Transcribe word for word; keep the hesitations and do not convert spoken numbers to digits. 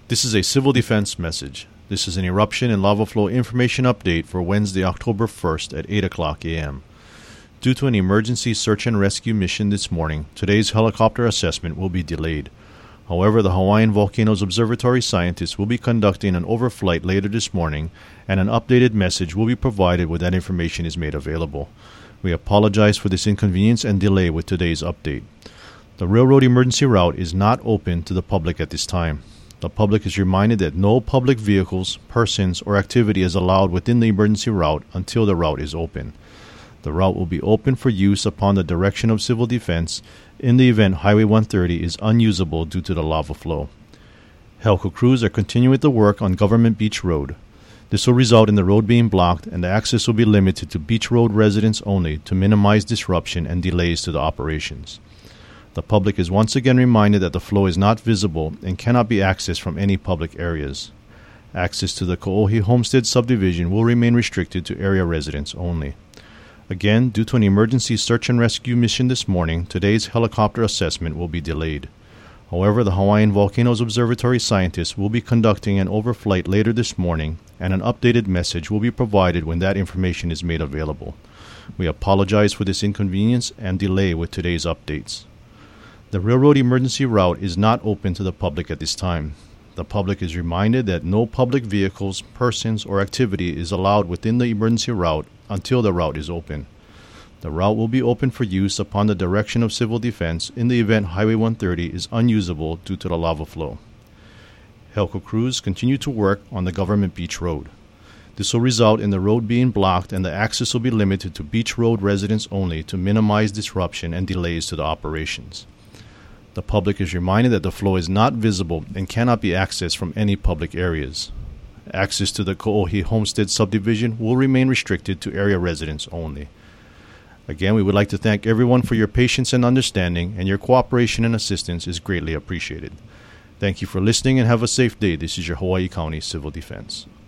This is a civil defense message. This is an eruption and lava flow information update for Wednesday, October first at eight o'clock a.m. Due to an emergency search and rescue mission this morning, today's helicopter assessment will be delayed. However, the Hawaiian Volcanoes Observatory scientists will be conducting an overflight later this morning, and an updated message will be provided when that information is made available. We apologize for this inconvenience and delay with today's update. The railroad emergency route is not open to the public at this time. The public is reminded that no public vehicles, persons, or activity is allowed within the emergency route until the route is open. The route will be open for use upon the direction of Civil Defense in the event Highway one thirty is unusable due to the lava flow. Helco crews are continuing with the work on Government Beach Road. This will result in the road being blocked and the access will be limited to Beach Road residents only to minimize disruption and delays to the operations. The public is once again reminded that the flow is not visible and cannot be accessed from any public areas. Access to the Ko'ohi Homestead subdivision will remain restricted to area residents only. Again, due to an emergency search and rescue mission this morning, today's helicopter assessment will be delayed. However, the Hawaiian Volcanoes Observatory scientists will be conducting an overflight later this morning, and an updated message will be provided when that information is made available. We apologize for this inconvenience and delay with today's updates. The railroad emergency route is not open to the public at this time. The public is reminded that no public vehicles, persons, or activity is allowed within the emergency route until the route is open. The route will be open for use upon the direction of Civil Defense in the event Highway one thirty is unusable due to the lava flow. Helco crews continue to work on the Government Beach Road. This will result in the road being blocked and the access will be limited to Beach Road residents only to minimize disruption and delays to the operations. The public is reminded that the flow is not visible and cannot be accessed from any public areas. Access to the Ko'ohi Homestead subdivision will remain restricted to area residents only. Again, we would like to thank everyone for your patience and understanding, and your cooperation and assistance is greatly appreciated. Thank you for listening and have a safe day. This is your Hawaii County Civil Defense.